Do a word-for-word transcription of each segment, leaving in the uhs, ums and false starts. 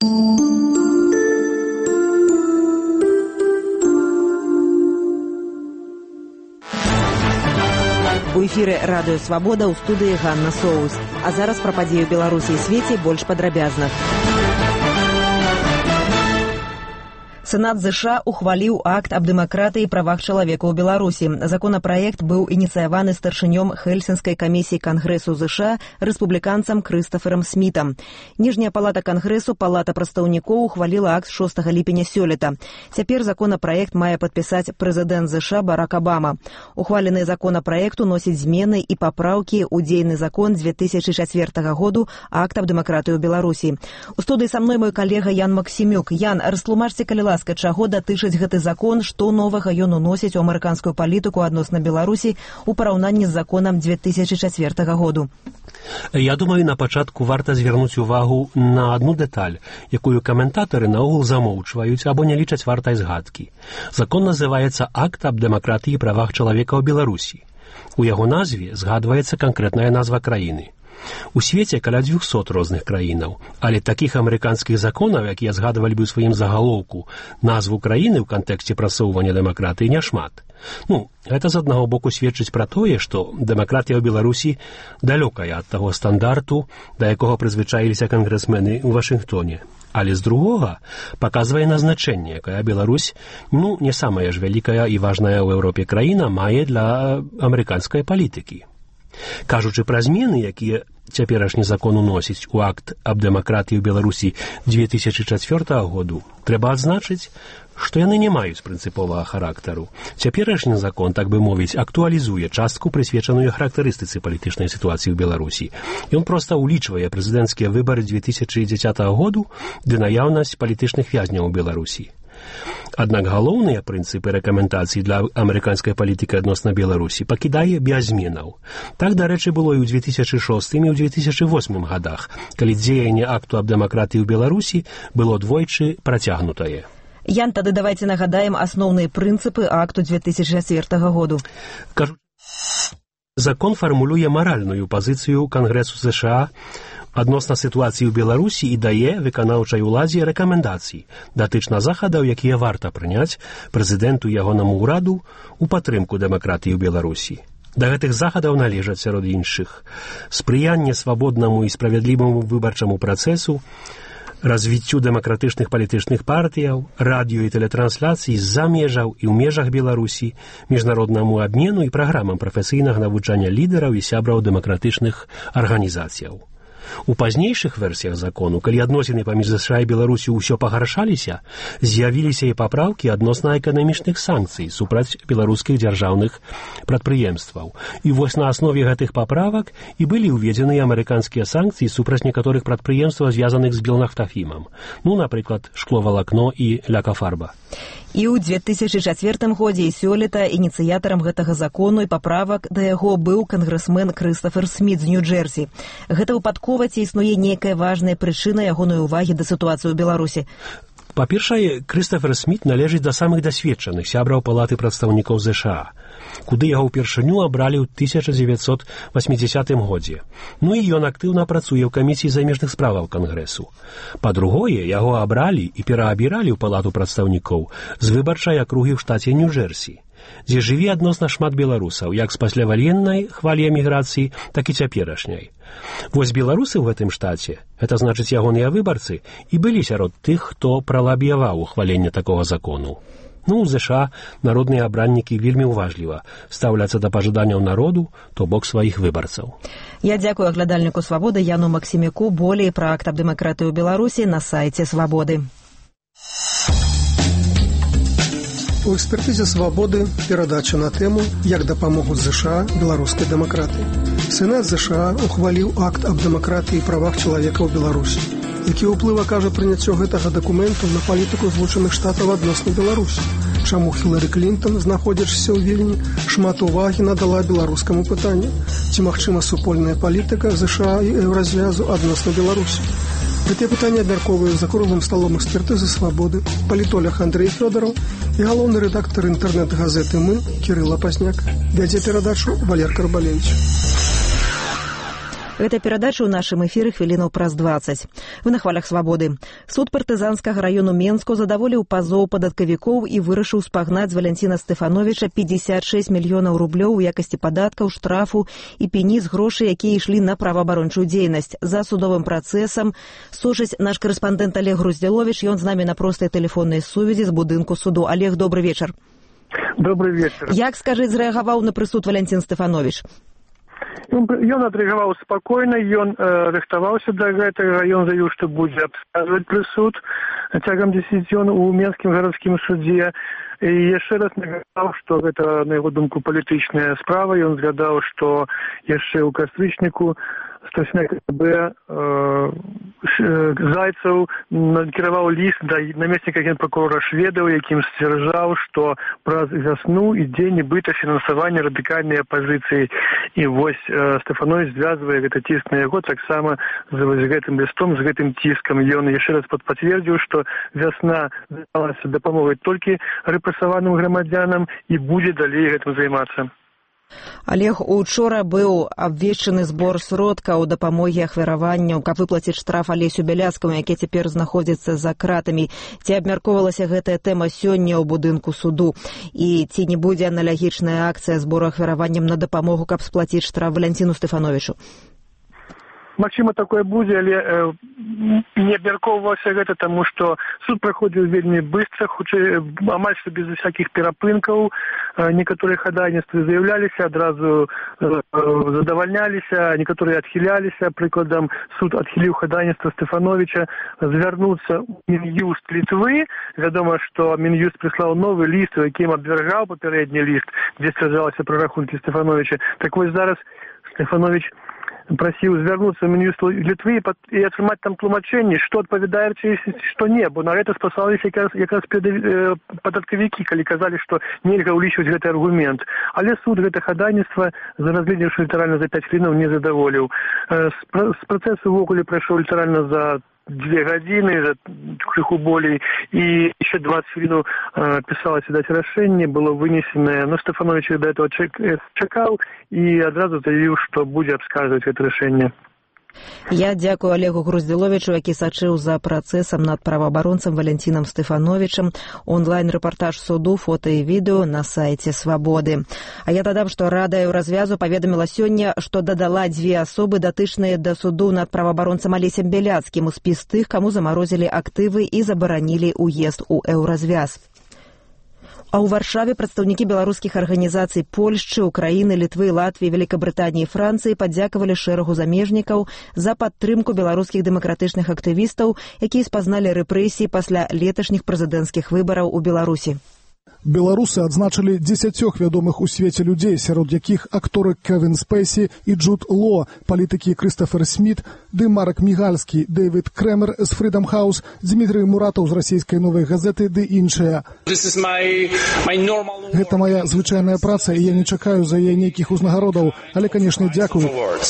У эфіры радыё «Свабода», ў студыі Ганна Соус. А зараз пра падзеі ў Беларусі і свеце больш падрабязна. Сенат ЗША ухваліў акт аб дэмакратыі і правах чалавека ў Беларусі. Законапраект быў ініцыяваны старшынём Хельсінскай камісіі Кангрэсу ЗША рэспубліканцам Крыстаферам Смітам. Ніжняя палата Кангрэсу, палата прадстаўнікоў, ухваліла акт шостага ліпеня сёлета. Цяпер законапраект мае падпісаць прэзідэнт ЗША Барак Абама. Ухвалены законапраект уносіць змены і папраўкі ў дзейны закон дзве тысячы чацвёртага году акт аб дэмакратыі ў Беларусі. У студыі са мной мой калега Ян Максімюк. Ян, растлумачце, калі ласка, чаго датычыць гэты закон, што новага ён уносіць у амерыканскую палітыку адносна Беларусі ў параўнанні з законам дзве тысячы чацвёртага году. Я думаю, на пачатку варта звярнуць увагу на адну дэталь, якую каментатары наогул замоўчваюць або не лічаць вартай згадкі. Закон называецца «Акт аб дэмакратыі і правах чалавека ў Беларусі». У яго назве згадваецца канкрэтная назва краіны. У свеце каля дзвюхсот розных краінаў, але такіх амерыканскіх законаў, якія згадвалі бы ў сваім загалоўку назву краіны ў кантэксце прасоўвання дэмакратыі, няшмат. Ну, гэта з аднаго боку сведчыць пра тое, што дэмакратія ў Беларусі далёкая ад таго стандарту, да якога прызвычаіліся кангрэсмены ў Вашынгтоне. Але з другога паказвае назначэнне, якая Беларусь, ну, не самая ж вялікая і важная ў Еўропе краіна, мае для амерыканскай палітыкі. Кажучы пра змены, якія цяперашні закон уносіць у акт аб дэмакратыі ў Беларусі дзве тысячы чацвёртага году, трэба адзначыць, што яны не маюць прынцыповага характару. Цяперашні закон, так бы мовіць, актуалізуе частку, прысвечаную характарыстыцы палітычнай сітуацыі ў Беларусі. Ён проста ўлічвае прэзідэнцкія выбары дзве тысячы дзесятага году ды наяўнасць палітычных вязняў у Беларусі. Аднак галоўныя прынцыпы рэкамендацый для амерыканскай палітыкі адносна Беларусі пакідае без зменаў. Так, дарэчы, было і ў дзве тысячы шостым і ў дзве тысячы восьмым гадах, калі дзеянне акту аб дэмакратыі ў Беларусі было двойчы працягнутае. Ян, тады давайце нагадаем асноўныя прынцыпы акту дзве тысячы чацвёртага году. Кажу, закон фармулюе маральную пазіцыю Кангрэсу ЗША адносна сітуацыі ў Беларусі і дае выканаўчай уладзе рэкамендацыі датычна захадаў, якія варта прыняць прэзідэнту і ягонаму ўраду ў падтрымку дэмакратыі ў Беларусі. Да гэтых захадаў належаць, сярод іншых, спрыянне свабоднаму і справядліваму выбарчаму працэсу, развіццю дэмакратычных палітычных партыяў, радыё і тэлетрансляцый з-за межаў і ў межах Беларусі, міжнароднаму абмену і праграмам прафесійнага навучання лідараў і сябраў дэмакратычных арганізацыяў. У пазнейшых версіях закону, калі адносіны паміж ЗША і Беларусю ўсё пагаршаліся, з'явіліся і папраўкі адносна эканамічных санкцый супраць беларускіх дзяржаўных прадпрыемстваў. І вось на аснове гэтых паправак і былі ўведзены амерыканскія санкцыі супраць некаторых прадпрыемстваў, звязаных з белнафтафімам. Ну, напрыклад, шкловалакно і лякафарба. І ў дзве тысячы чацвёртым годзе і сёлета ініцыятарам гэтага закону і паправак да яго быў кангрэсмен Крыстафер Сміт з Нью-Джерсі. Гэта выпадкова ці існуе нейкая важная прычына ягонай увагі да сітуацыі ў Беларусі? Па-першае, Крыстафер Сміт належыць да самых дасведчаных сябраў палаты прадстаўнікоў ЗША, куды яго ўпершыню абралі ў тысяча дзевяцьсот васьмідзесятым годзе. Ну і ён актыўна працуе ў камісіі замежных справаў Кангрэсу. Па-другое, яго абралі і пераабіралі ў палату прадстаўнікоў з выбарчай акругі ў штаце Нью-Джерсі, дзе жыве адносна шмат беларусаў, як з пасляваеннай хвалі эміграцыі, так і цяперашняй. Вось беларусы ў гэтым штаце, гэта значыць ягоныя выбарцы, і былі сярод тых, хто пралаб'яваў ухваленне такога закону. Ну, у ЗША народныя абраннікі вельмі ўважліва стаўляцца да пажаданняў народу, то бок сваіх выбарцаў. Я дзякую аглядальніку «Свабоды» Яну Максімюку. Болей пра акт аб дэмакратыі ў Беларусі на сайце «Свабоды». У экспертызе «Свабоды» перадача на тэму «Як дапамогуць ЗША беларускай дэмакратыі». Сенат ЗША ухваліў акт аб дэмакратыі і правах чалавека ў Беларусі. Які ўплыў акажа прыняццё гэтага дакументу на палітыку Злучаных Штатаў адносна Беларусі? Чаму Хілары Клінтон, знаходзячыся ў Вільні, шмат увагі надала беларускаму пытанню? Ці магчыма супольная палітыка ЗША і еўразвязу адносна Беларусі? Гэтыя пытанні абмяркоўваюць за круглым сталом экспертызы «Свабоды» палітолог Андрэй Фёдараў і галоўны рэдактар інтэрнэт-газеты «Мы» Кірыла Пазняк. Вядзе перадачу Валер Карбалевіч. Гэта перадача ў нашым эфіры хвілінаў праз дваццаць. Вы на хвалях свабоды. Суд партызанскага раёну Менску задаволіў пазоў падаткавікоў і вырашыў спагнаць з Валянціна Стэфановіча пятьдесят шесть мільёнаў рублёў у якасці падаткаў, штрафу і пені з грошай, якія ішлі на праваабарончую дзейнасць. За судовым працэсам сочыць наш карэспандэнт Олег Груздзяловіч, ён з намі на простай тэлефоннай сувязі з будынку суду. Олег, добрый вечар. Добрый вечар. Як, скажы, зрэагаваў на прысуд Валянцін Стэфановіч? Ён адрэагаваў спакойна, ён э, рыхтаваўся да гэтага, ён заявіў, што будзе абскарджваць прысуд цягам дзесяці дзён у Менскім гарадскім судзе. І яшчэ раз нагадаў, што гэта, на яго думку, палітычная справа. Ён згадаў, што яшчэ ў кастрычніку старшыня КГБ э, Зайцаў накіраваў ліст да намесніка генпракурора Шведаў, якім сцвярджаў, што праз вясну ідзе нібыта фінансаванне радыкальнай апазіцыі. І вось э, Стэфановіч звязвае гэта ціск на яго таксама з, з гэтым лістом, з гэтым ціскам. Ён яшчэ раз пацвердзіў, што вясна займалася дапамогай толькі рэпрэсаваным грамадзянам і будзе далей гэтым займацца. Олег, учора быў абвешчаны збор сродкаў дапамогі ахвяраванню, каб выплаціць штраф Алесю Бяляцкаму, які цяпер знаходзіцца за кратамі. Ці абмяркоўвалася гэтая тэма сёння ў будынку суду? І ці не будзе аналагічная акцыя збору ахвяраваннем на дапамогу, каб сплаціць штраф Валянціну Стэфановічу? Магчыма, такое будзе, але э, не абмяркоўвалася гэта, таму што суд праходзіў вельмі быстра, хутчэй амаль што без усякіх перапынкаў. Э, некаторыя хадайніцтвы заяўляліся, адразу э, задавальняліся, некаторыя адхіляліся. Прыкладам, суд адхіліў хадайніцтва Стэфановіча звярнуцца ў Мін'юст Літвы. Вядома, што Мін'юст прыслаў новы ліст, у якім абвяргаў папярэдні ліст, дзе сцвярджалася пра рахункі Стэфановіча. Так вось зараз Стэфановіч прасіў звярнуцца ў Мін'юст Літвы і атрымаць там тлумачэнне, што адпавядае, што не, бо на гэта спасаліся якраз, якраз падаткавікі, калі казалі, што нельга ўлічваць гэты аргумент. Але суд гэта хадайніцтва, разгледзеўшы літаральна за пяць хвілінаў, не задаволіў. З працэсу ўвогуле прайшоў літаральна за две гадзіны, за крыху болей, і яшчэ двадцать хвілінаў э, пісалася даць рашэнне, было вынесенае. Но Стэфановіч да этого чакаў і адразу заявіў, што будзе абскарджваць гэта рашэнне. Я дзякую Олегу Груздзяловічу, які сачыў за працэсам над праваабаронцам Валянцінам Стэфановічам. Онлайн-рэпартаж суду, фота і відэо на сайце Свабоды. А я дадам, што Рада Еўразвязу паведаміла сёння, што дадала дзве асобы, датычныя да суду над праваабаронцам Алесем Бяляцкім у спіс тых, каму замарозілі актывы і забаранілі ўезд у Еўразвяз. А ў Варшаве прадстаўнікі беларускіх арганізацый Польшчы, Украіны, Літвы, Латвіі, Великабрытаніі і Францыі падзякавалі шэрагу замежнікаў за падтрымку беларускіх дэмакратычных актывістаў, якія спазналі рэпрэсіі пасля леташніх прэзідэнцкіх выбараў у Беларусі. Беларусы адзначылі дзесяцёх вядомых у свеце людзей, сярод якіх акторы Кевін Спейсі і Джуд Ло, палітыкі Крыстафер Сміт, ды Марак Мігальскі, Дэвід Крэмер з Фридам Хаус, Дмітрый Муратаў з расійскай новай газеты ды іншыя. Гэта моя звычайная праца, і я не чакаю за яе нейкіх узнагародаў, але, канешне, дзякую.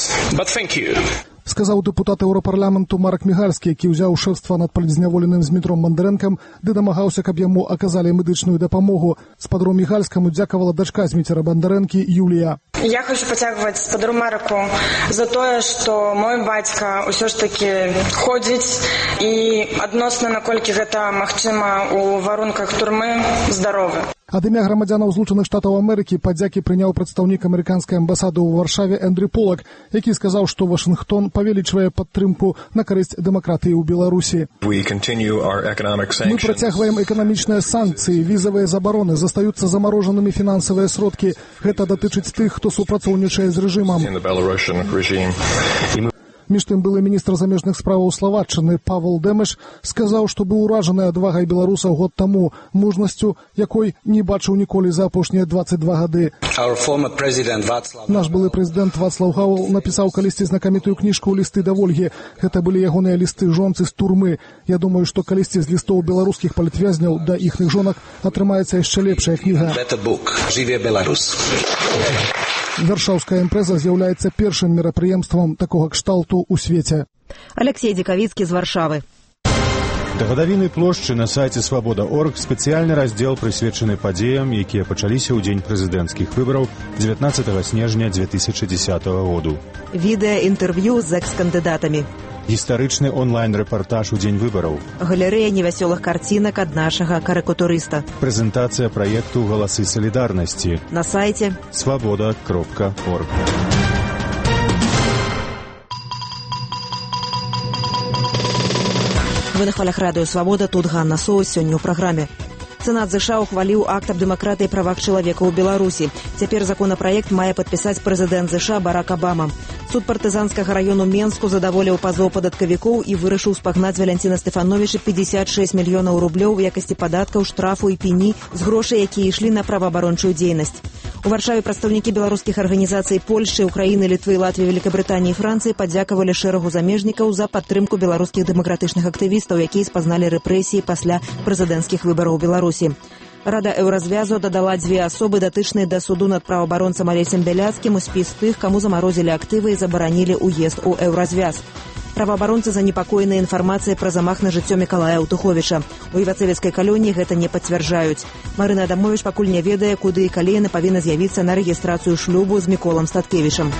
Сказаў дэпутат Еўрапарламенту Марак Мігальскі, які ўзяў шэфства над палітзняволеным Змітром Бандарэнкам, ды дамагаўся, каб яму аказалі медычную дапамогу. Спадару Мігальскаму дзякавала дачка Зміцера Бандарэнкі Юлія. Я хочу подякувати спадару Мараку за тое, што мой бацька ўсё ж таки ходзіць і адносна, наколькі гэта магчыма у варунках турмы, здаровы. Ад імя грамадзянаў Злучаных Штатаў Амерыкі падзякі прыняў прадстаўнік амерыканскай амбасады ў Варшаве Эндрю Полак, які сказаў, што Вашынгтон павелічвае падтрымку на карысць дэмакратыі ў Беларусі. Мы працягваем эканамічныя санкцыі, візавыя забароны, застаюцца замарожанымі фінансавыя сродкі. Гэта датычыць тых, хто супрацоўнічае з рэжымам. Між тым, былы міністр замежных справаў Словаччыны Павел Дэмеш сказаў, што быў уражаны адвагай беларусаў год таму, мужнасцю, якой не бачыў ніколі за апошнія дваццаць два гады. Наш былы прэзідэнт Вацлаў Гавел напісаў калісьці знакамітую кніжку «Лісты да Вольгі». Гэта былі ягоныя лісты жонцы з турмы. Я думаю, што калісьці з лістоў беларускіх палітвязняў да іхных жонак атрымаецца яшчэ лепшая кніга. Варшаўская імпрэза з'яўляецца першым мерапрыемствам такога кшталту ў свеце. Алексей Дзекавіцкі з Варшавы. Да гадавіны плошчы на сайце свабода точка орг спецыяльны раздзел прысвечаны падзеям, якія пачаліся ў дзень прэзідэнцкіх выбараў дзевятнаццатага снежня две тысячи десятого году. Відэа-інтэрв'ю з экс-кандыдатамі. Гістарычны онлайн-рэпартаж у дзень выбараў. Галерэя невясёлых карцінак ад нашага карыкатурыста. Прэзентацыя праекту «Галасы салідарнасці» на сайце свабода кропка орг. Вы на хвалях радыё «Свабода», тут Ганна Соус, сёння ў праграме. Сенат ЗША ухваліў акт аб дэмакратыі і правах чалавека ў Беларусі. Цяпер законапраект мае падпісаць прэзідэнт ЗША Барак Абама. Суд партызанскага раёну Менску задаволіў пазоў падаткавікоў і вырашыў спагнаць Валянціна Стэфановіча пятьдесят шесть мільёнаў рублёў у якасці падаткаў, штрафу і пені з грошай, якія ішлі на праваабарончую дзейнасць. У Варшаве прадстаўнікі беларускіх арганізацый Польшчы, Украіны, Літвы, Латвіі, Великабрытаніі і Францыі падзякавалі шэрагу замежнікаў за падтрымку беларускіх дэмакратычных актывістаў, якія спазналі рэпрэсіі пасля прэзідэнцкіх выбараў у Беларусі. Рада Еўразвязу дадала дзве асобы, датычныя да суду над праваабаронцам Алесем Бяляцкім у спіс тых, каму замарозілі актывы і забаранілі ўезд у Еўразвяз. Праваабаронцы занепакоены інфармацыяй пра замах на жыццё Мікалая Аўтуховіча. У івацэвіцкай калоніі гэта не пацвярджаюць. Марына Адамовіч пакуль не ведае, куды і калі яна павінна з'явіцца на рэгістрацыю шлюбу з Міколам Статкевічам.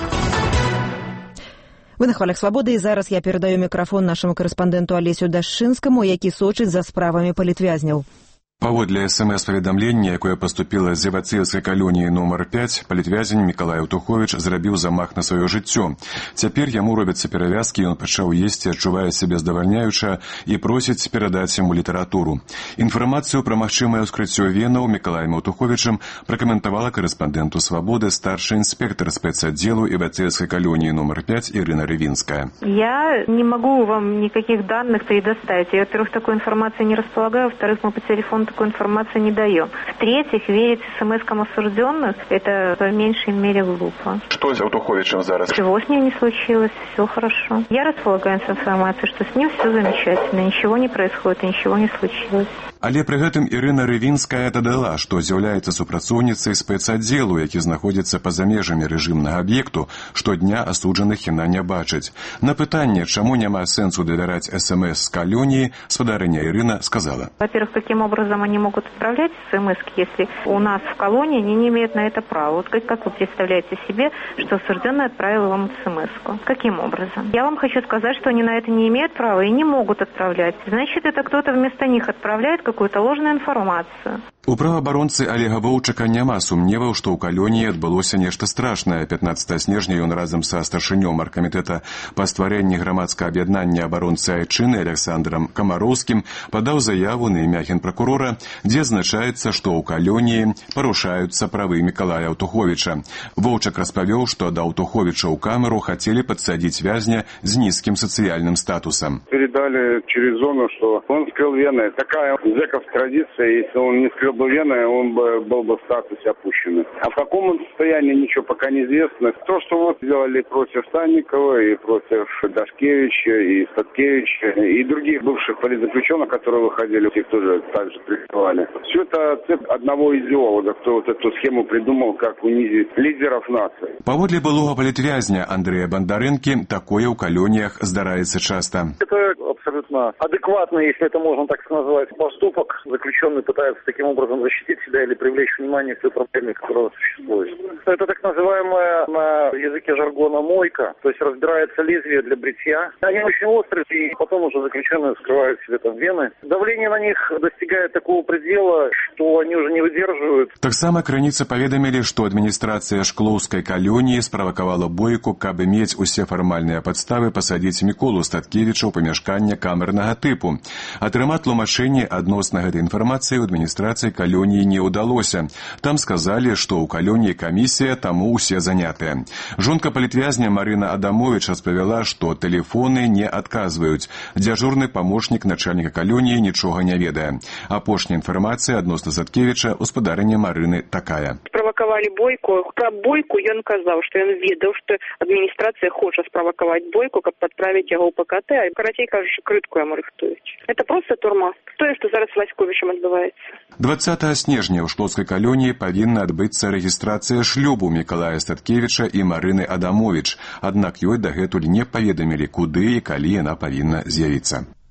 Вы на хвалях «Свабоды», і зараз я перадаю мікрафон нашаму карэспандэнту Алесю Дашчынскаму, які сочыць за справамі палітвязняў. Паводле эс-эм-эс-паведамлення, якое паступіла з Івацэўскай калоніі нумар пяць, палітвязень Мікалай Аўтуховіч зрабіў замах на сваё жыццё. Цяпер яму робяцца перавязкі, ён пачаў есці, адчувае сябе здавальняюча і просіць перадаць яму літаратуру. Інфармацыю пра магчымае ўскрыццё венаў Мікалаем Аўтуховічам пракаментавала карэспандэнту «Свабоды» старшы інспектор спецаддзелу Івацэўскай калоніі нумар пять Ирина Ревинская. Я не могу вам никаких данных предоставить. Я, во-первых, такой информации не располагаю, во-вторых, мы по телефону такую информацию не даем. В-третьих, верить смс-кам осужденных – это по меньшей мере глупо. Что с Аўтуховичем зараз? Чего с ним не случилось, все хорошо. Я располагаю информацией, что с ним все замечательно, ничего не происходит, ничего не случилось. Але пры гэтым Ірына Рывінская дадала, што з'яўляецца супрацоўніцай спецаддзелу, які знаходзіцца па-за межамі рэжымнага аб'екту, штодня асуджаных яна не бачыць. На пытанне, чаму няма сэнсу давяраць эс-эм-эс з калоніі, спадарыня Ірына сказала. Во-первых, каким образом они могут отправлять эс-эм-эс, если у нас в колонии они не имеют на это права? Вот как, как вы представляете себе, что осужденный отправил вам эс-эм-эску? Каким образом? Я вам хочу сказать, что они на это не имеют права и не могут отправлять. Значит, это кто-то вместо них отправляет какую-то ложную информацию. У праваабаронцы Олега Воўчака няма сумневаў, што ў калоніі адбылося нешта страшнае. пятнаццатага снежня ён разам са старшынём аргкамітэта па стварэнні грамадскага аб'яднання абаронцы Айчыны Александрам Камароўскім падаў заяву на імя генпракурора, дзе азначаецца, што ў калоніі парушаюцца правы Мікалая Аўтуховіча. Воўчак распавёў, што да Аўтуховіча ў камеру хацелі падсадзіць вязня з нізкім сацыяльным статусам. Передали через зону, что он скрыл вены. Такая у зэков традиция, если он не скрыл бы вены, он бы был бы в статусе опущенный. А в каком он состоянии, ничего пока не известно. То, что вот сделали против Санникова и против Дашкевича и Статкевича и других бывших политзаключенных, которые выходили, их тоже также прикрывали. Все это цепь одного идеолога, кто вот эту схему придумал, как унизить лидеров нации. Паводле былога палітвязня Андрэя Бандарэнкі, такое ў калоніях здараецца часто. Это абсолютно адекватно, если это можно так назвать, поступок. Заключенный пытается таким образом защитить себя или привлечь внимание к той проблеме, которая существует. Это так называемая на языке жаргона мойка, то есть разбирается лезвие для бритья. Они очень острые, и потом уже заключенные вскрывают себе там вены. Давление на них достигает такого предела, что они уже не выдерживают. Таксама крыніцы паведамілі, што адміністрацыя Шклоўскай калоніі справакавала бойку, каб мець усе фармальныя падставы пасадзіць Міколу Статкевіча ў памяшканне камернага тыпу. Атрымаць тлумачэнне адносна гэтай інфармацыі ў адміністрацыі калоніі не ўдалося. Там сказалі, што ў калоніі камісія, таму ўсе занятыя. Жонка палітвязня Марына Адамовіч распавяла, што тэлефоны не адказваюць. Дзяжурны памочнік начальніка калоніі нічога не ведае. Апошняя інфармацыя адносна Статкевіча ў спадарэння Марыны такая. Справакавалі бойку. Пра бойку ён казаў, што ён ведаў, што адміністрацыя хоча справакаваць бойку, каб падправіць яго ў ПКТ, а карацей кажучы, крытку яму рыхтуюць. Это просто турма. Тое, што зараз з Васьковічам адбываецца. дваццатага снежня ў Шклоўскай калоніі павінна адбыцца рэгістрацыя шлюбу Мікалая Статкевіча і Марыны Адамовіч, аднак ёй дагэтуль не паведамілі, куды і калі яна павінна з'явіцца.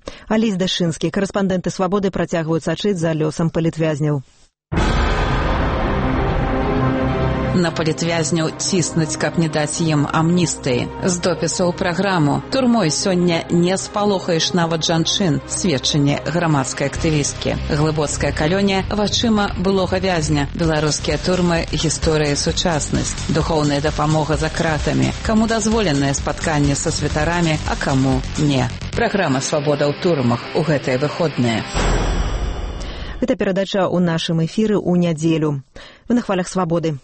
Алесь Дашынскі, карэспандэнты «Свабоды» працягваюць сачыць за лёсам палітвязняў. На палітвязняў ціснуць, каб не даць ім амністыі. З допісу ў праграму «Турмой сёння не спалохаеш нават жанчын» сведчанне грамадскай актывісткі. Глыбоцкая калонія вачыма былога вязня. Беларускія турмы – гісторыя і сучаснасць. Духоўная дапамога за кратамі. Каму дазволенае спатканне са святарамі, а каму не. Праграма «Свабода ў турмах» у гэтыя выходныя. Гэта перадача ў нашым эфіры ў нядзелю. Вы на хвалях «Свабоды».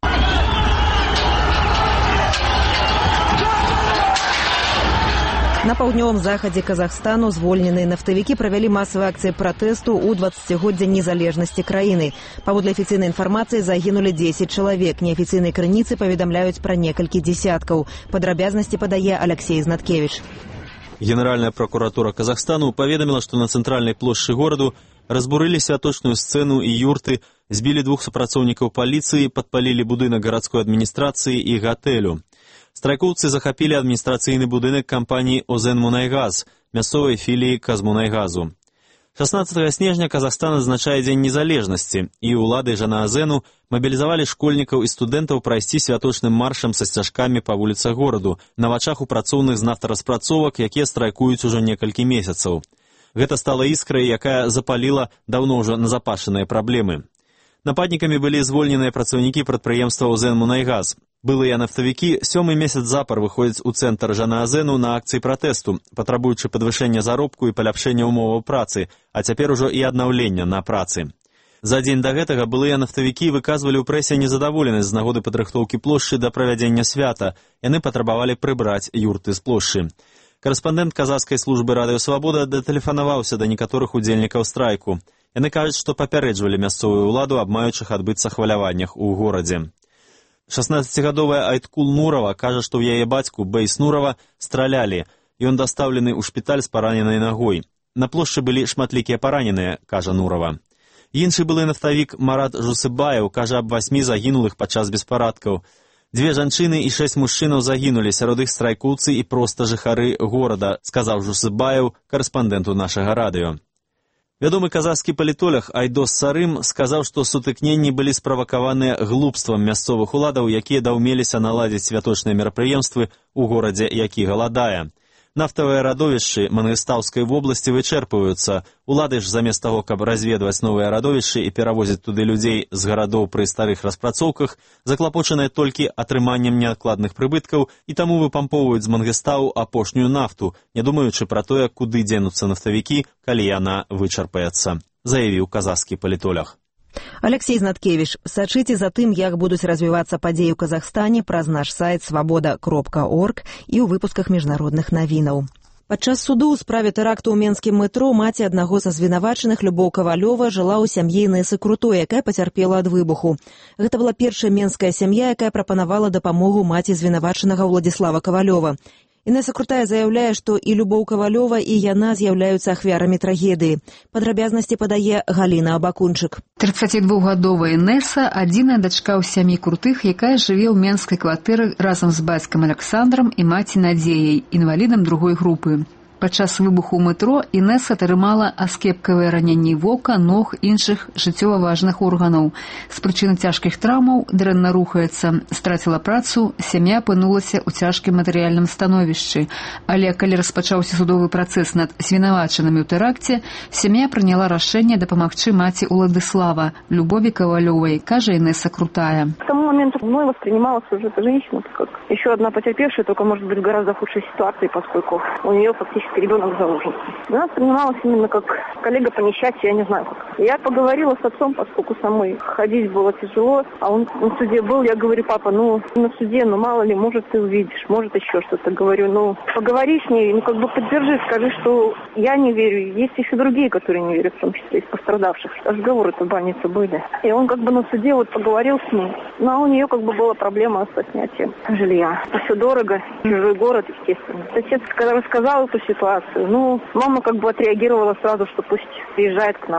На паўднёвым захадзе Казахстану звольненыя нафтавікі правялі масавыя акцыі пратэсту ў дваццацігоддзе незалежнасці краіны. Паводле афіцыйнай інфармацыі загінулі дзесяць чалавек. Неафіцыйныя крыніцы паведамляюць пра некалькі дзесяткаў. Падрабязнасці падае Алексей Знаткевич. Генеральная прокуратура Казахстану паведаміла, што на цэнтральнай плошчы гораду разбурылі святочную сцэну і юрты, збілі двух супрацоўнікаў паліцыі, падпалілі будынак гарадской адміністрацыі і гатэлю. Страйкоўцы захапілі адміністрацыйны будынак кампаніі «Озенмунайгаз», мясцовай філіі «Казмунайгазу». шаснаццатага снежня Казахстан адзначае Дзень незалежнасці, і ўлады Жанаазену мабілізавалі школьнікаў і студэнтаў прайсці святочным маршам са сцяжкамі па вуліцах гораду, на вачах у працоўных з нафтараспрацовак, якія страйкуюць ужо некалькі месяцаў. Гэта стала іскрай, якая запаліла даўно ўжо назапашаныя праблемы. Нападнікамі былі звольненыя працаўнікі прадпрыемства «Озенмунайгаз». Былыя нафтавікі сёмы месяц запар выходзяць у цэнтр Жанаазену на акцыі пратэсту, патрабуючы падвышэння заробку і паляпшэння ўмоваў працы, а цяпер ужо і аднаўлення на працы. За дзень да гэтага былыя нафтавікі выказвалі ў прэсе незадаволенасць з нагоды падрыхтоўкі плошчы да правядзення свята. Яны патрабавалі прыбраць юрты з плошчы. Карэспандэнт казахскай службы радыё «Свабода» датэлефанаваўся да некаторых удзельнікаў страйку. Яны кажуць, што папярэджвалі мясцовую ўладу аб маючых адбыцца хваляваннях у горадзе. шаснаццацігадовая Айткул Нурова кажа, што ў яе бацьку Бейс Нурова стралялі. Ён дастаўлены ў шпіталь з параненай нагой. На плошчы былі шматлікія параненыя, кажа Нурова. Іншы былы нафтавік Марат Жусыбаев кажа аб васьмі загінулых падчас беспарадкаў. Дзве жанчыны і шэсць мужчынаў загінулі, сярод іх страйкоўцы і проста жыхары горада, сказаў Жусыбаев, карэспандэнту нашага радыё. Вядомы казахскі палітолог Айдос Сарым сказаў, што сутыкненні былі справакаваныя глупствам мясцовых уладаў, якія даўмеліся наладзіць святочныя мерапрыемствы ў горадзе, які галадае. Нафтавыя радовішчы Мангыстаўскай вобласці вычэрпваюцца. Улады ж замест таго, каб разведваць новыя радовішчы і перавозіць туды людзей з гарадоў пры старых распрацоўках, заклапочаныя толькі атрыманнем неадкладных прыбыткаў і таму выпампоўваюць з Мангыстау апошнюю нафту, не думаючы пра тое, куды дзенуцца нафтавікі, калі яна вычарпаецца, заявіў казахскі палітолог. Алексей Знаткевич, сачыце за тым, як будуць развівацца падзеі ў Казахстане праз наш сайт свабода кропка орг і ў выпусках міжнародных навінаў. Падчас суду ў справе тэракту ў менскім метро маці аднаго са звінавачаных Любоў Кавалёва жыла ў сям'і Інэсы Крутой, якая пацярпела ад выбуху. Гэта была першая менская сям'я, якая прапанавала дапамогу маці звінавачанага Владзіслава Кавалёва. Інэса Крутая заяўляе, што і Любоў Кавалёва, і яна з'яўляюцца ахвярамі трагедыі. Падрабязнасці падае Галіна Абакунчык. тридцацідвухгадовая Інэса – адзіная дачка ў сям'і Крутых, якая жыве ў менскай кватэры разам з бацькам Александрам і маці Надзеяй, інвалідам другой групы. Падчас выбуху ў метро Інэса атрымала аскепкавыя раненні вока, ног, іншых жыццёва важных органаў. З прычыны цяжкіх траўмаў дрэнна рухаецца, страціла працу, сям'я апынулася ў цяжкім матэрыяльным становішчы. Але калі распачаўся судовы працэс над звінавачанымі ў тэракце, сям'я прыняла рашэнне дапамагчы маці Уладыслава, Любові Кавалёвай, кажа Інэса Крутая. К тому моменту мной воспринималась уже эта женщина как еще одна потерпевшая, только, может быть, в гораздо худшей ситуации, поскольку у нее фактически ребенок заложен. Она воспринималась именно как коллега по несчастью, я не знаю как. Я поговорила с отцом, поскольку самой ходить было тяжело, а он на суде был. Я говорю: папа, ну на суде, ну мало ли, может ты увидишь, может еще что-то. Говорю, ну поговори с ней, ну как бы поддержи, скажи, что я не верю. Есть еще другие, которые не верят, в том числе из пострадавших. Разговоры-то в больнице были. И он как бы на суде вот поговорил с ней. Ну а у нее как бы была проблема со снятием жилья. Все дорого, чужой город, естественно. Отец, когда рассказал эту ситуацию, ну, мама как бы отреагировала сразу, что пусть приезжает к нам. Як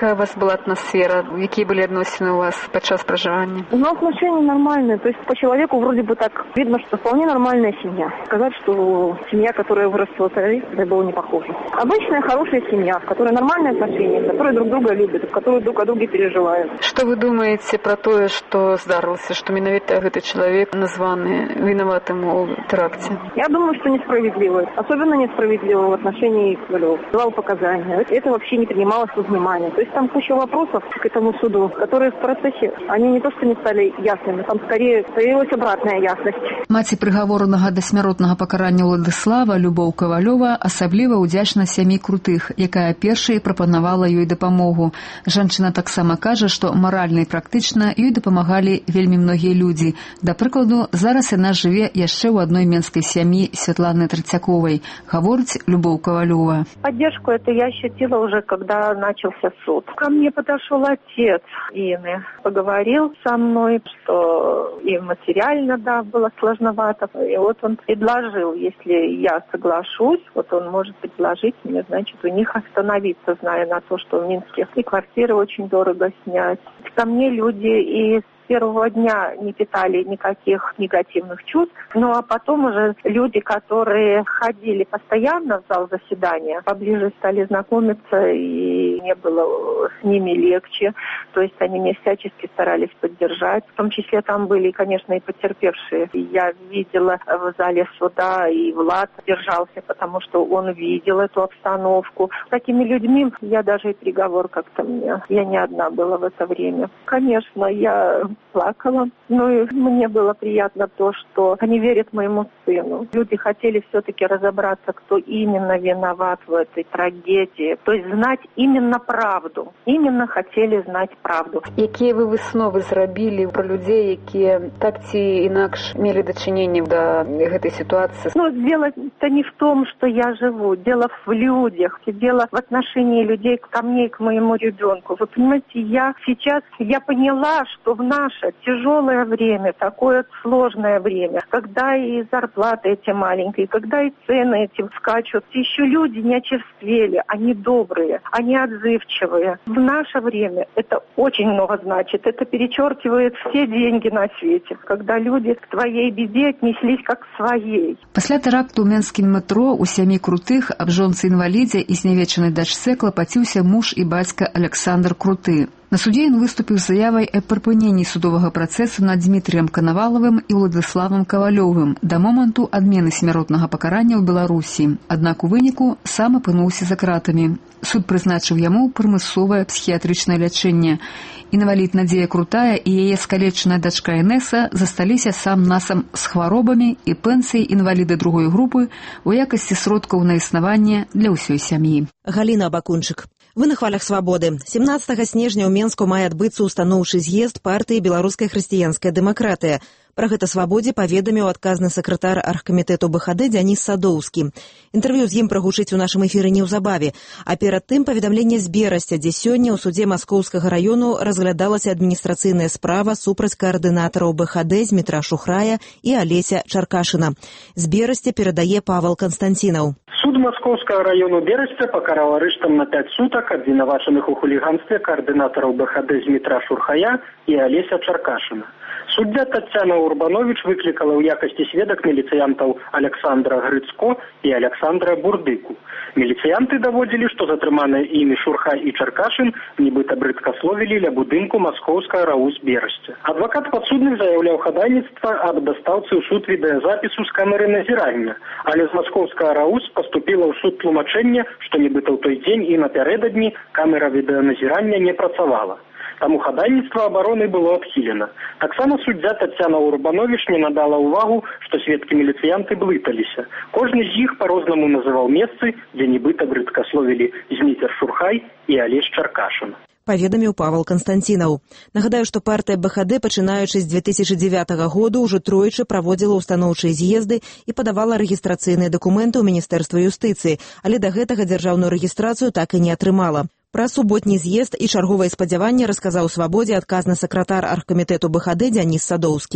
Якая у вас была атмосфера? Какие были отношения у вас подчас проживания? Ну, отношения нормальные. То есть по человеку вроде бы так видно, что вполне нормальная семья. Сказать, что семья, которая выросла в террористе, было не похоже. Обычная хорошая семья, в которой нормальные отношения, в которой друг друга любят, в которой друг о друге переживают. Что вы думаете про то, что здарылася, что менавіта этот человек названы виноватым в теракте? Я думаю, что несправедливо. Особенно несправедливо в отношении Ковалева. Давал показания. Это вообще не принималось во внимание. То есть там куча вопросов к этому суду, которые в процессе, они не то что не стали ясными, там скорее появилась обратная ясность. Маці прыгаворанага да смяротнага пакарання Уладыслава Любоў Кавалёва асабліва ўдзячна сям'і Крутых, якая першай прапанавала ёй дапамогу. Жанчына таксама кажа, што маральна і практычна ёй дапамагалі вельмі многія людзі. Да прыкладу, зараз яна жыве яшчэ ў адной менскай сям'і Святланы Трацяковай, гаворыць Любоў Кавалёва. Поддержку это я ощутила уже, когда начался суд. Ко мне подошел отец Инны, поговорил со мной, что и материально, да, было сложновато. И вот он предложил, если я соглашусь, вот он может предложить мне, значит, у них остановиться, зная на то, что в Минске и квартиры очень дорого снять. Ко мне люди и с первого дня не питали никаких негативных чувств. Ну а потом уже люди, которые ходили постоянно в зал заседания, поближе стали знакомиться, и мне было с ними легче. То есть они меня всячески старались поддержать. В том числе там были, конечно, и потерпевшие. Я видела в зале суда, и Влад держался, потому что он видел эту обстановку. С такими людьми я даже и приговор как-то мне. Я не одна была в это время. Конечно, я плакала. Ну и мне было приятно то, что они верят моему сыну. Люди хотели все-таки разобраться, кто именно виноват в этой трагедии. То есть знать именно правду. Именно хотели знать правду. Какие вы высновы зрабілі про людей, які так ці інакш мелі дачыненне до этой ситуации? Ну, дело-то не в том, что я живу. Дело в людях. Дело в отношении людей ко мне и к моему ребенку. Вы понимаете, я сейчас, я поняла, что в наше тяжелое время, такое сложное время, когда и зарплаты эти маленькие, когда и цены эти скачут, еще люди не очерствели, они добрые, они отзывчивые. В наше время это очень много значит. Это перечеркивает все деньги на свете, когда люди к твоей беде отнеслись как к своей. Пасля тэракту ў менскім метро у сям'і Крутых аб жонцы-інвалідзе і знявечанай дачцэ клапаціўся муж і бацька Александр Круты. На суде ён выступіў з заявай аб прыпыненні судовага працэсу над Дмітрыем Канавалавым і Уладыславам Кавалёвым да моманту адмены смяротнага пакарання ў Беларусі. Аднак у выніку сам апынуўся за кратамі. Суд прызначыў яму прымусовае псіхіятрычнае лячэнне. Інвалід Надзея Крутая і яе скалечаная дачка Інеса засталіся сам-насам з хваробамі і пенсіяй інваліда другой групы у якасці сродкаў на існаванне для ўсёй сям'і. Галіна Абакунчык. Вы на хвалях свабоды. семнадцатага снежня ў Менску мае адбыцца устаноўчы з'езд партыі Беларуская хрысціянская дэмакратыя. Пра гэта свабодзе паведаміў адказны сакратар аргкамітэту БХД Дзяніс Садоўскі. Інтэрв'ю з ім прагучыць у нашым эфіры неўзабаве. А перад тым паведамленне з Берасця, дзе сёння ў судзе Маскоўскага раёну разглядалася адміністрацыйная справа супраць каардынатараў БХД Змітра Шухрая і Алеся Чаркашына. З Берасця перадае Павел Константинов. Суд Маскоўскага району Берасця пакараў арыштам на пять сутак абвінавачаных у хуліганстве каардынатараў БХД Змітра Шурхая і Алеся Чаркашына. Суддзя Тацяна Урбанович выклікала ў якасці сведак міліцыянтаў Александра Грыцко і Александра Бурдыку. Міліцыянты даводзілі, што затрыманыя імі Шурхай і Чаркашын нібыта брыдкасловілі ля будынку Маскоўскага РАУ з Берасця. Адвакат падсудных заяўляў хадайніцтва аб дастаўцы ў суд відэазапісу з камеры назірання, але з Маскоўскага РАУ паступіла ў суд тлумачэнне, што нібыта ў той дзень і напярэдадні камера відэаназірання не працавала. Таму хадайніцтва абароны было адхілена. Таксама суддзя Тацяна Урбанович не надала ўвагу, што сведкі-міліцыянты блыталіся. Кожны з іх па-рознаму называў месцы, дзе нібыта брыдкасловілі Зміцер Шурхай і Алесь Чаркашын. Паведаміў Павел Константинов. Нагадаю, што партыя БХД, пачынаючы з две тысячи дзевятага году, ўжо тройчы праводзіла ўстаноўчыя з'езды і падавала рэгістрацыйныя дакументы ў Міністэрства юстыцыі, але да гэтага дзяржаўную рэгістрацыю так і не атрымала. Пра суботні з'езд і чарговае спадзяванне расказаў свабодзе адказны сакратар аргкамітэту БХД Дзяніс Садоўскі. По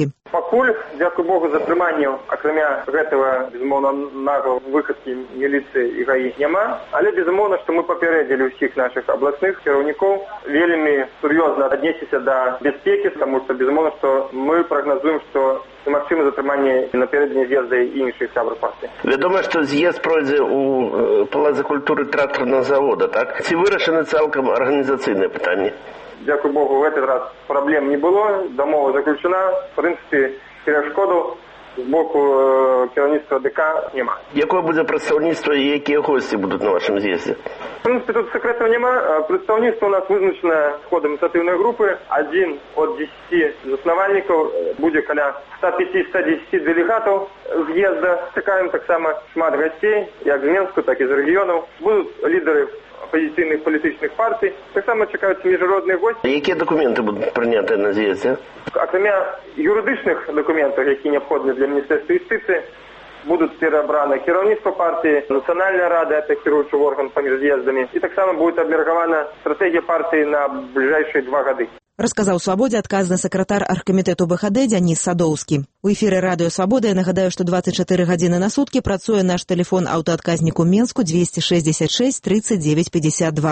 Пакуль, дзякуй Богу, затрыманняў, акрамя гэтага, безумоўна, наглого выхадкі міліцыі і ГАІ няма, але безумоўна, што мы папярэдзілі ўсіх нашых абласных кіраўнікоў вельмі сур'ёзна аднесіся да бяспекі, таму што безумоўна, што мы прагназуем, што магчыма затрыманне напярэдадні з'езда і іншых сябраў партыі. Вядома, што з'езд пройдзе ў палацы культуры трактарнага завода, так? Ці вырашаны цалкам арганізацыйныя пытанні? Дзякуй Богу, в этот раз праблем не было, дамова заключена, в прынцыпе, перашкоду з боку кіраўніцтва ДК няма. Якое будзе прадстаўніцтва і якія госці будуць на вашым з'ездзе? В прынцыпе, тут сакрэтаў няма. Прадстаўніцтва у нас вызначана ходам ініцыятыўнай групы. Адзін ад дзесяці заснавальнікаў, будзе каля ста пяці - ста дзесяці дэлегатаў з'езда. Чакаем таксама шмат гасцей, як з Менску, так і з рэгіёнаў. Будуць лідары апозіцыйных палітычных партый. Таксама чакаюцца міжнародныя госці. Якія дакументы будуць прынятыя на з'ездзе? Акрамя юрыдычных дакументаў, які неабходны для міністэрства юстыцыі, будуць перабраны кіраўніцтва партыі, нацыянальная рада, это кіруючы орган паміж з'ездамі, і таксама будзе абмеркавана стратэгія партыі на бліжэйшыя два гады. Расказаў «Свабодзе» адказны сакратар аргкамітэту БХД Дзяніс Садоўскі. У эфіры радыё «Свабода» я нагадаю, што дваццаць чатыры гадзіны на суткі працуе наш тэлефон аўтаадказніку Менску двести шестьдесят шесть тридцать девять пятьдесят два.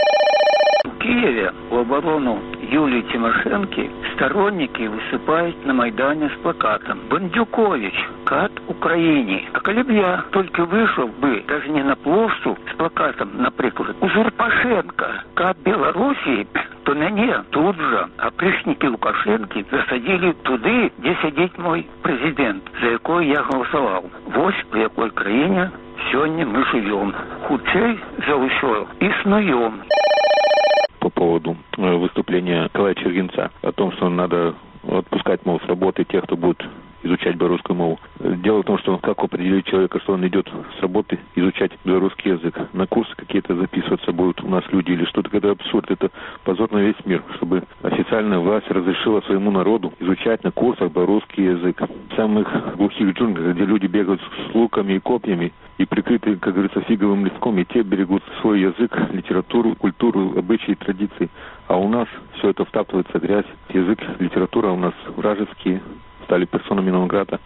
В Киеве в оборону Юлии Тимошенко сторонники высыпают на Майдане с плакатом «Бандюкович, кат Украине». А коли бы я только вышел бы, даже не на площадь, с плакатом, например, «Узурпашенко, кат Белоруссии», то меня тут же опричники Лукашенко засадили туды, где сидит мой президент, за якой я голосовал. Вот в якой краине сегодня мы живем. Худшей за усё існуем. По поводу выступления Николая Чергинца о том, что надо отпускать, мол, с работы тех, кто будет изучать белорусскую мову. Дело в том, что как определить человека, что он идет с работы изучать белорусский язык. На курсы какие-то записываться будут у нас люди или что-то. Это абсурд, это позор на весь мир, чтобы официальная власть разрешила своему народу изучать на курсах белорусский язык. В самых глухих джунглях, где люди бегают с луками и копьями и прикрыты, как говорится, фиговым листком, и те берегут свой язык, литературу, культуру, обычаи и традиции. А у нас все это втаптывается в грязь. Язык, литература у нас вражеские, стали персонами нон-грата.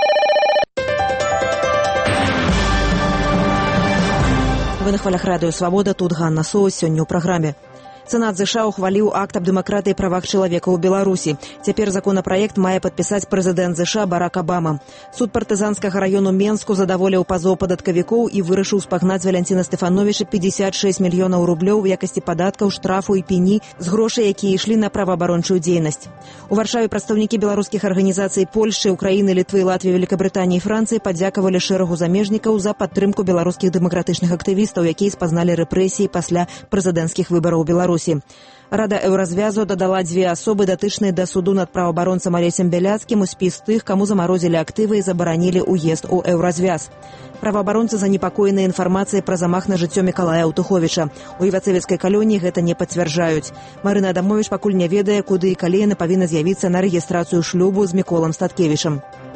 Вы на хвалях радыё «Свабода», тут Ганна Соус, сёння ў праграме. Сенат ЗША ухваліў акт аб дэмакратыі і правах чалавека ў Беларусі. Цяпер законапраект мае падпісаць прэзідэнт ЗША Барак Абама. Суд партызанскага раёну Менску задаволіў пазоў падаткавікоў і вырашыў спагнаць Валянціна Стэфановіча пятьдесят шесть мільёнаў рублёў у якасці падаткаў, штрафу і пені з грошай, якія ішлі на праваабарончую дзейнасць. У Варшаве прадстаўнікі беларускіх арганізацый Польшчы, Украіны, Літвы, Латвіі, Великабрытаніі і Францыі падзякавалі шэрагу замежнікаў за падтрымку беларускіх дэмакратычных актывістаў, якія спазналі рэпрэсіі пасля прэзідэнцкіх выбараў Беларусі. Рада Еўразвязу дадала дзве асобы, датычныя да суду над праваабаронцам Алесем Бяляцкім у спіс тых, каму замарозілі актывы і забаранілі ўезд у Еўразвяз. Праваабаронцы занепакоены інфармацыяй пра замах на жыццё Мікалая Аўтуховіча. У івацэвіцкай калоніі гэта не пацвярджаюць. Марына Адамовіч пакуль не ведае, куды і калі яны павінны з'явіцца на рэгістрацыю шлюбу з Міколам Статкевічам.